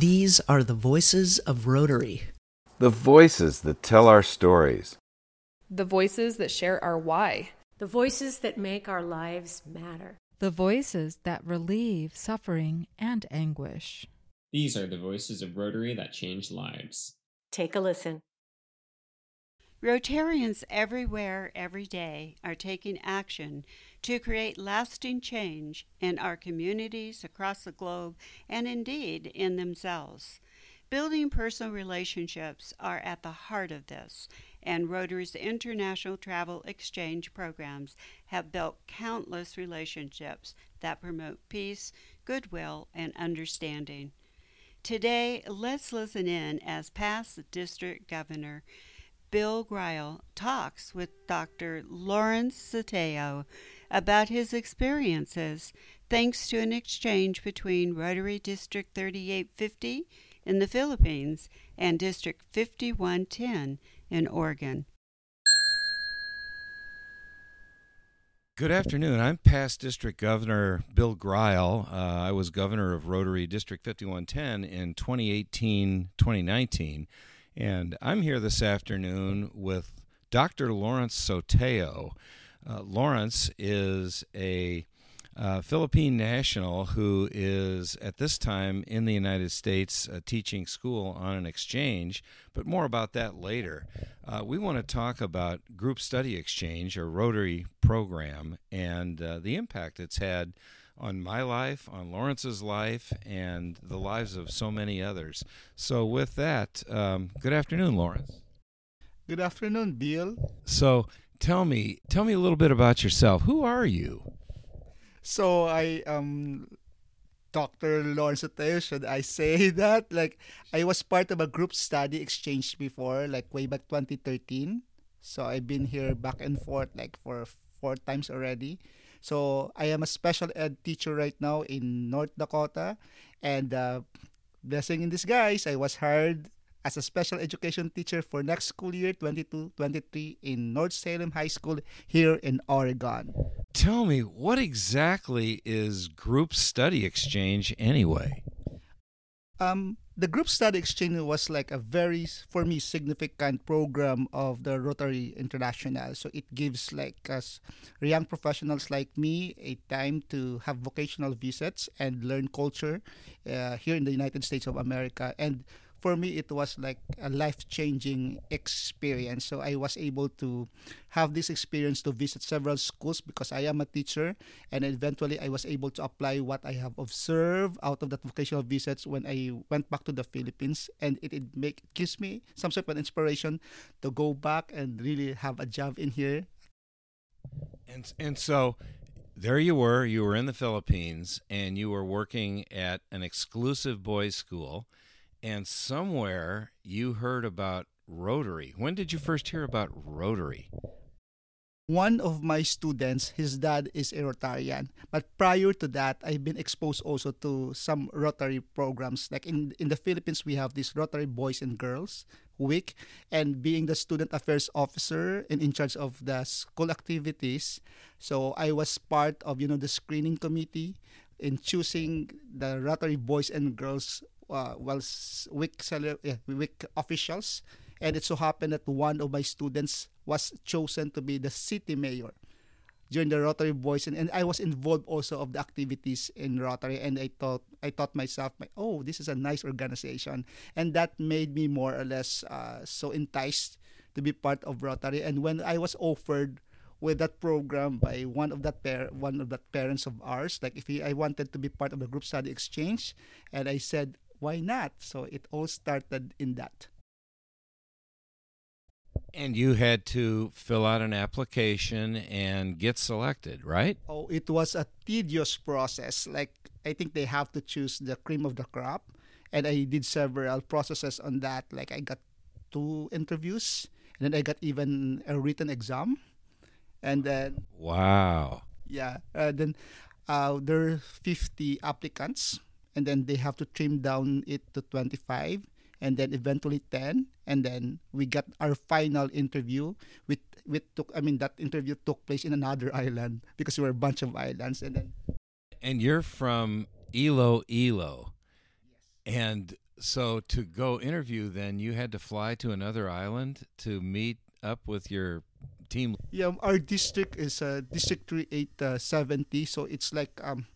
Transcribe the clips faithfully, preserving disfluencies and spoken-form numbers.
These are the voices of Rotary. The voices that tell our stories. The voices that share our why. The voices that make our lives matter. The voices that relieve suffering and anguish. These are the voices of Rotary that change lives. Take a listen. Rotarians everywhere, every day, are taking action to create lasting change in our communities across the globe and indeed in themselves. Building personal relationships are at the heart of this, and Rotary's international travel exchange programs have built countless relationships that promote peace, goodwill, and understanding. Today, let's listen in as past District Governor Bill Greill talks with Doctor Lawrence Sotelo about his experiences thanks to an exchange between Rotary District thirty-eight fifty in the Philippines and District fifty-one ten in Oregon. Good afternoon. I'm past District Governor Bill Greill. Uh, I was governor of Rotary District fifty-one ten in twenty eighteen twenty nineteen. And I'm here this afternoon with Doctor Lawrence Sotelo. Uh, Lawrence is a uh, Philippine national who is at this time in the United States uh, teaching school on an exchange, but more about that later. Uh, we want to talk about Group Study Exchange, or Rotary program, and uh, the impact it's had on my life, on Lawrence's life, and the lives of so many others. So with that, um, good afternoon, Lawrence. Good afternoon, Bill. So tell me, tell me a little bit about yourself. Who are you? So I am Doctor Lawrence Sotelo. Should I say that? Like, I was part of a group study exchange before, like way back twenty thirteen. So I've been here back and forth like for four times already. So I am a special ed teacher right now in North Dakota, and uh, blessing in disguise, I was hired as a special education teacher for next school year twenty-two twenty-three in North Salem High School here in Oregon. Tell me, what exactly is Group Study Exchange anyway? Um, the Group Study Exchange was like a very, for me, significant program of the Rotary International. So it gives like us young professionals like me a time to have vocational visits and learn culture uh, here in the United States of America. And for me, it was like a life-changing experience. So I was able to have this experience to visit several schools because I am a teacher, and eventually I was able to apply what I have observed out of that vocational visits when I went back to the Philippines, and it, it make, gives me some sort of inspiration to go back and really have a job in here. And and so there you were, you were in the Philippines, and you were working at an exclusive boys' school. And somewhere you heard about Rotary. When did you first hear about Rotary? One of my students, his dad is a Rotarian. But prior to that, I've been exposed also to some Rotary programs. Like in, in the Philippines, we have this Rotary Boys and Girls Week. And being the student affairs officer and in charge of the school activities, so I was part of, you know, the screening committee in choosing the Rotary Boys and Girls Uh, well, week, yeah, week officials, and it so happened that one of my students was chosen to be the city mayor during the Rotary Boys, and, and I was involved also of the activities in Rotary, and I thought I thought myself, oh, this is a nice organization, and that made me more or less uh, so enticed to be part of Rotary. And when I was offered with that program by one of that par- one of that parents of ours, like if he, I wanted to be part of the group study exchange, and I said, why not? So it all started in that. And you had to fill out an application and get selected, right? Oh, it was a tedious process. Like, I think they have to choose the cream of the crop. And I did several processes on that. Like, I got two interviews, and then I got even a written exam. And then... Wow. Yeah. Uh, then uh, there are fifty applicants. And then they have to trim down it to twenty-five, and then eventually ten, and then we got our final interview. With with took I mean that interview took place in another island because we were a bunch of islands, and then. And you're from Iloilo. Yes. And So to go interview, then you had to fly to another island to meet up with your team. Yeah, our district is uh, District three eight seventy, so it's like um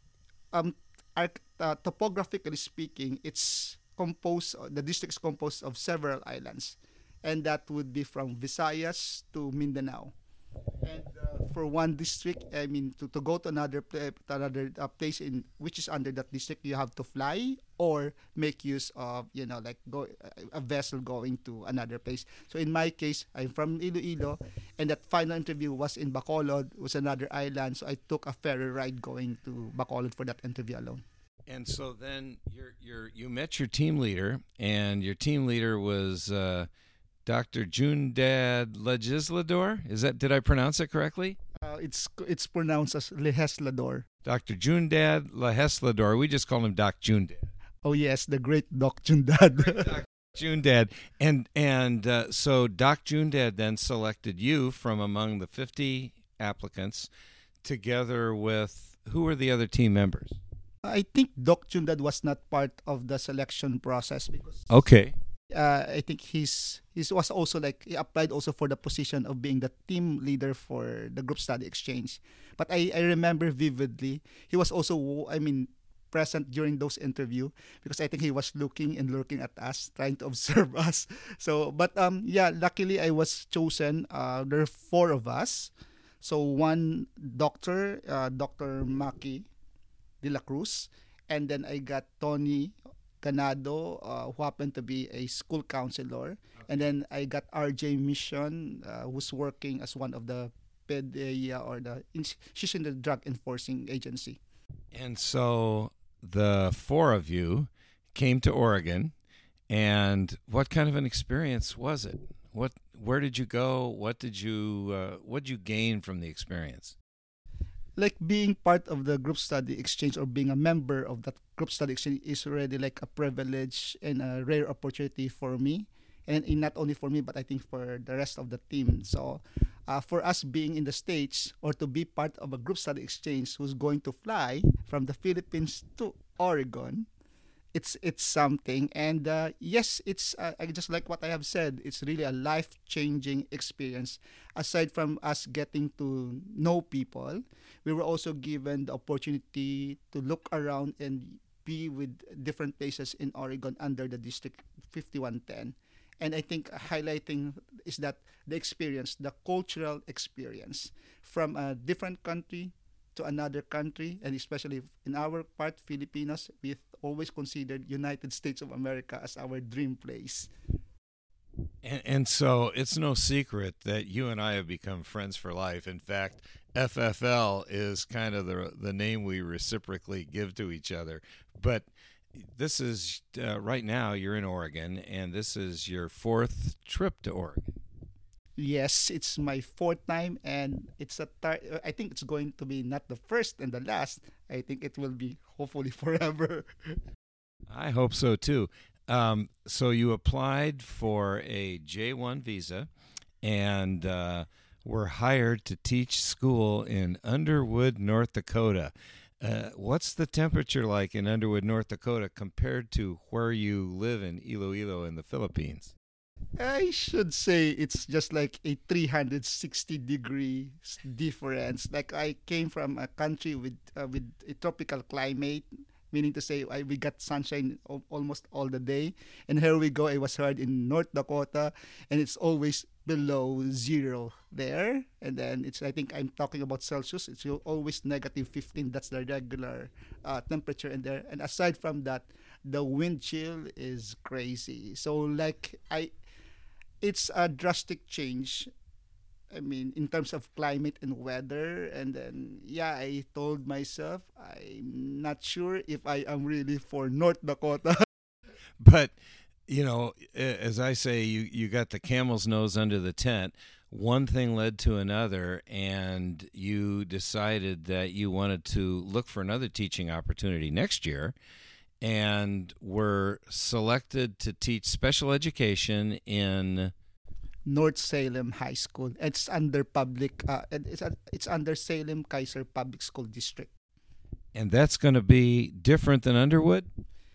um our, uh, topographically speaking, it's composed. The district is composed of several islands, and that would be from Visayas to Mindanao. And uh, for one district, I mean, to, to go to another pla- to another uh, place in which is under that district, you have to fly or make use of, you know, like go a vessel going to another place. So in my case, I'm from Iloilo, and that final interview was in Bacolod, was another island. So I took a ferry ride going to Bacolod for that interview alone. And so then you're you're you met your team leader, and your team leader was uh, Doctor Jundad Legislador. Is that, did I pronounce it correctly? Uh, it's it's pronounced as Legislador. Doctor Jundad Legislador. We just call him Doc Jundad. Oh yes, the great Doc Jundad. Doc Jundad. And and uh, so Doc Jundad then selected you from among the fifty applicants, together with, who were the other team members? I think Doc Jundad was not part of the selection process because Okay. uh, I think he's he was also like he applied also for the position of being the team leader for the group study exchange. But I, I remember vividly he was also I mean present during those interview because I think he was looking and looking at us, trying to observe us. So but um yeah, luckily I was chosen. Uh, there are four of us. So one doctor, uh, Doctor Maki De La Cruz, and then I got Tony Ganado, uh, who happened to be a school counselor, and then I got R J Mission, uh, who's working as one of the P D E A or the she's in the drug enforcing agency. And so the four of you came to Oregon, and what kind of an experience was it? What, where did you go? What did you, uh, what did you gain from the experience? Like being part of the group study exchange or being a member of that group study exchange is already like a privilege and a rare opportunity for me, and, and not only for me but I think for the rest of the team. So uh, for us being in the States or to be part of a group study exchange who's going to fly from the Philippines to Oregon, it's it's something. And uh, yes, it's uh, I just like what I have said, it's really a life-changing experience. Aside from us getting to know people, we were also given the opportunity to look around and be with different places in Oregon under the District fifty-one ten. And I think highlighting is that the experience, the cultural experience from a different country to another country, and especially in our part, Filipinos, we've always considered United States of America as our dream place. And, and so it's no secret that you and I have become friends for life. In fact, F F L is kind of the the name we reciprocally give to each other. But this is, uh, right now, you're in Oregon, and this is your fourth trip to Oregon. Yes, it's my fourth time, and it's a tar- I think it's going to be not the first and the last. I think it will be hopefully forever. I hope so too. Um, so you applied for a J one visa, and uh, were hired to teach school in Underwood, North Dakota. Uh, what's the temperature like in Underwood, North Dakota, compared to where you live in Iloilo in the Philippines? I should say it's just like a three hundred sixty degrees difference. Like I came from a country with uh, with a tropical climate, meaning to say I, we got sunshine al- almost all the day. And here we go, I was heard in North Dakota, and it's always below zero there. And then it's, I think I'm talking about Celsius, it's always negative fifteen. That's the regular uh, temperature in there. And aside from that, the wind chill is crazy. So like I... It's a drastic change, I mean, in terms of climate and weather. And then, yeah, I told myself, I'm not sure if I am really for North Dakota. But, you know, as I say, you, you got the camel's nose under the tent. One thing led to another, and you decided that you wanted to look for another teaching opportunity next year, and were selected to teach special education in North Salem High School. It's under public. Uh, it's it's under Salem Kaiser Public School District. And that's going to be different than Underwood?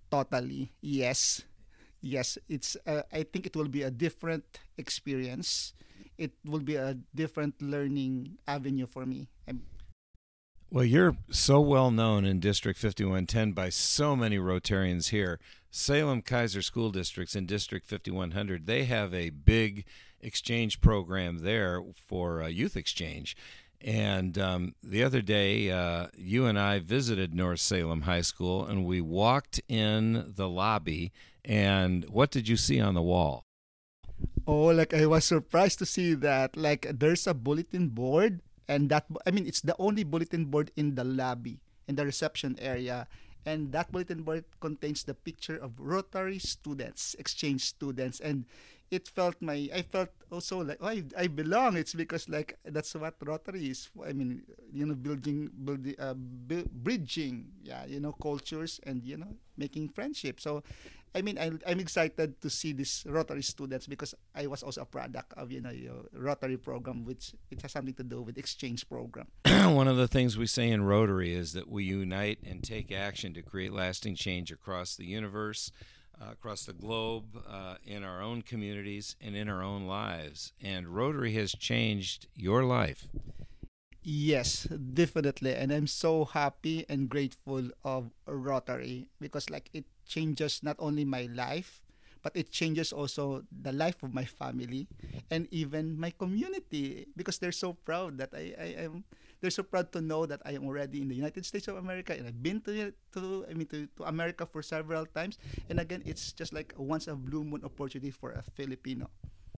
Totally. Yes. Yes. It's. Uh, I think it will be a different experience. It will be a different learning avenue for me. I'm, Well, you're so well known in District fifty-one ten by so many Rotarians here. Salem Kaiser School Districts in District fifty-one hundred, they have a big exchange program there for uh, youth exchange. And um, the other day, uh, you and I visited North Salem High School, and we walked in the lobby. And what did you see on the wall? oh, like I was surprised to see that. Like there's a bulletin board, and that I mean it's the only bulletin board in the lobby in the reception area. And that bulletin board contains the picture of Rotary students, exchange students, and it felt my I felt also like oh I, I belong. It's because like that's what Rotary is. I mean, you know, building, building, uh, bu- bridging, yeah, you know, cultures and you know making friendships. So, I mean, I, I'm excited to see these Rotary students because I was also a product of you know your Rotary program, which it has something to do with exchange program. One of the things we say in Rotary is that we unite and take action to create lasting change across the universe, uh, across the globe, uh, in our own communities, and in our own lives. And Rotary has changed your life. Yes, definitely. And I'm so happy and grateful of Rotary because like it changes not only my life, but it changes also the life of my family and even my community because they're so proud that I, I am they're so proud to know that I am already in the United States of America and I've been to to I mean to, to America for several times. And again, it's just like a once a blue moon opportunity for a Filipino.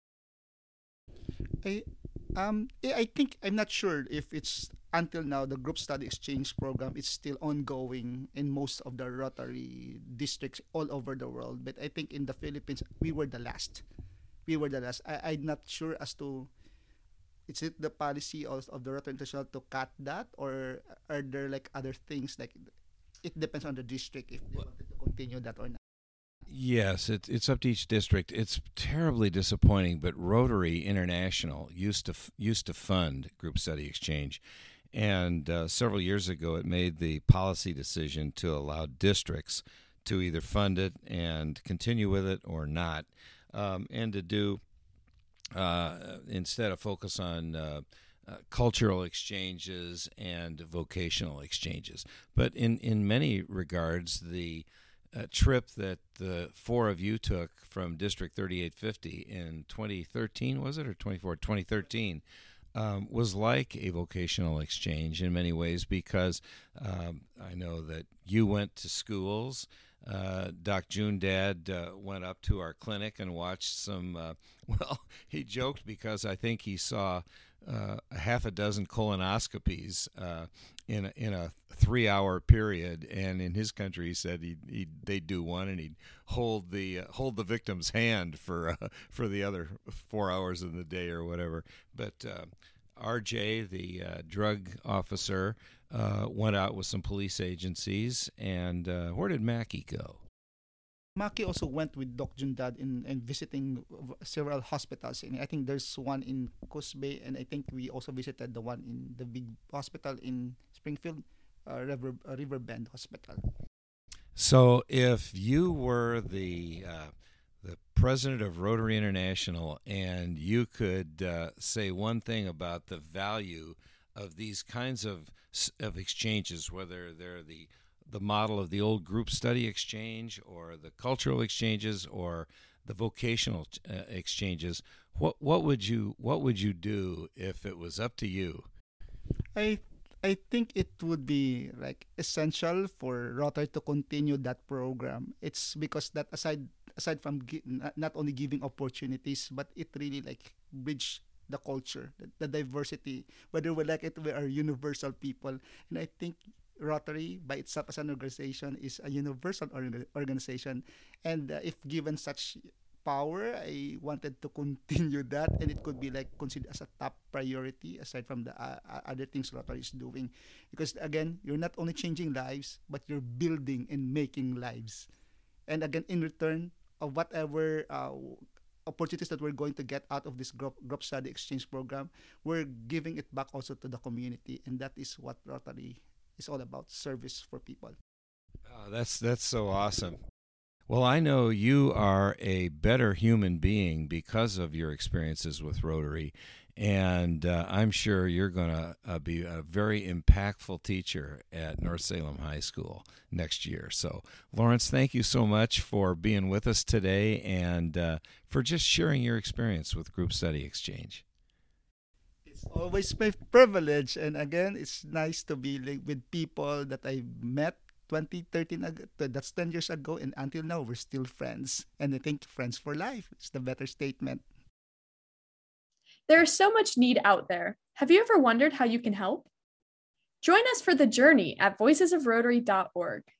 I um I I think I'm not sure if it's until now the group study exchange program is still ongoing in most of the Rotary districts all over the world. But I think in the Philippines we were the last. We were the last. I, I'm not sure as to is it the policy of, of the Rotary International to cut that or are there like other things like it depends on the district if they wanted to continue that or not. Yes, it, it's up to each district. It's terribly disappointing, but Rotary International used to f- used to fund group study exchange, and uh, several years ago it made the policy decision to allow districts to either fund it and continue with it or not, um, and to do uh, instead of focus on uh, uh, cultural exchanges and vocational exchanges. But in, in many regards, the a trip that the four of you took from District thirty-eight fifty in twenty thirteen, was it, or twenty-four? twenty thirteen, um, was like a vocational exchange in many ways because um, I know that you went to schools. Uh, Doc June Dad uh, went up to our clinic and watched some, uh, well, he joked because I think he saw uh, a half a dozen colonoscopies uh, in a, in a three-hour period, and in his country, he said he'd, he'd they'd do one, and he'd hold the uh, hold the victim's hand for uh, for the other four hours in the day or whatever. But uh, R J, the uh, drug officer, uh, went out with some police agencies, and uh, where did Mackie go? Maki also went with Doc Jundad in, in visiting several hospitals. And I think there's one in Coos Bay, and I think we also visited the one in the big hospital in Springfield, uh, River uh, Riverbend Hospital. So, if you were the uh, the president of Rotary International, and you could uh, say one thing about the value of these kinds of of exchanges, whether they're the the model of the old group study exchange or the cultural exchanges or the vocational uh, exchanges, what what would you what would you do if it was up to you? I I think it would be like essential for Rotary to continue that program. It's because that aside aside from gi- not, not only giving opportunities, but it really like bridge the culture, the, the diversity, whether we like it, we are universal people, and I think Rotary by itself as an organization is a universal orga- organization, and uh, if given such power, I wanted to continue that, and it could be like considered as a top priority aside from the uh, uh, other things Rotary is doing, because again, you're not only changing lives, but you're building and making lives, and again, in return of whatever uh, opportunities that we're going to get out of this group, group study exchange program, we're giving it back also to the community, and that is what Rotary is all about, service for people. Oh, that's that's so awesome. Well, I know you are a better human being because of your experiences with Rotary, and uh, I'm sure you're going to uh, be a very impactful teacher at North Salem High School next year. So, Lawrence, thank you so much for being with us today and uh, for just sharing your experience with Group Study Exchange. It's always my privilege, and again, it's nice to be like, with people that I met twenty thirteen ago, that's ten years ago, and until now we're still friends. And I think friends for life is the better statement. There is so much need out there. Have you ever wondered how you can help? Join us for the journey at voices of rotary dot org.